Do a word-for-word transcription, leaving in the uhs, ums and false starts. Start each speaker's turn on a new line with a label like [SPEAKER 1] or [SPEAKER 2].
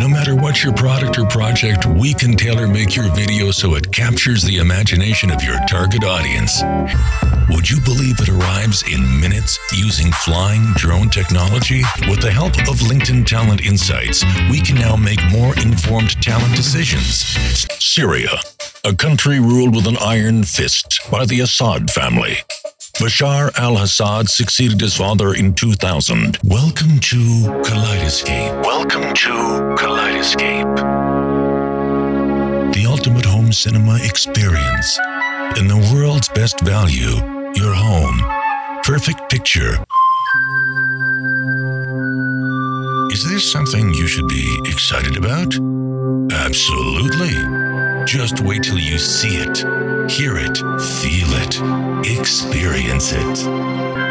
[SPEAKER 1] No matter what your product or project, we can tailor make your video so it captures the imagination of your target audience. Would you believe it arrives in minutes using flying drone technology? With the help of LinkedIn Talent Insights, we can now make more informed talent decisions. Syria, a country ruled with an iron fist by the Assad family. Bashar al-Assad succeeded his father in two thousand. Welcome to Kaleidoscape. Welcome to Kaleidoscape. The ultimate home cinema experience. In the world's best value, your home. Perfect picture. Is there something you should be excited about? Absolutely. Just wait till you see it, hear it, feel it, experience it.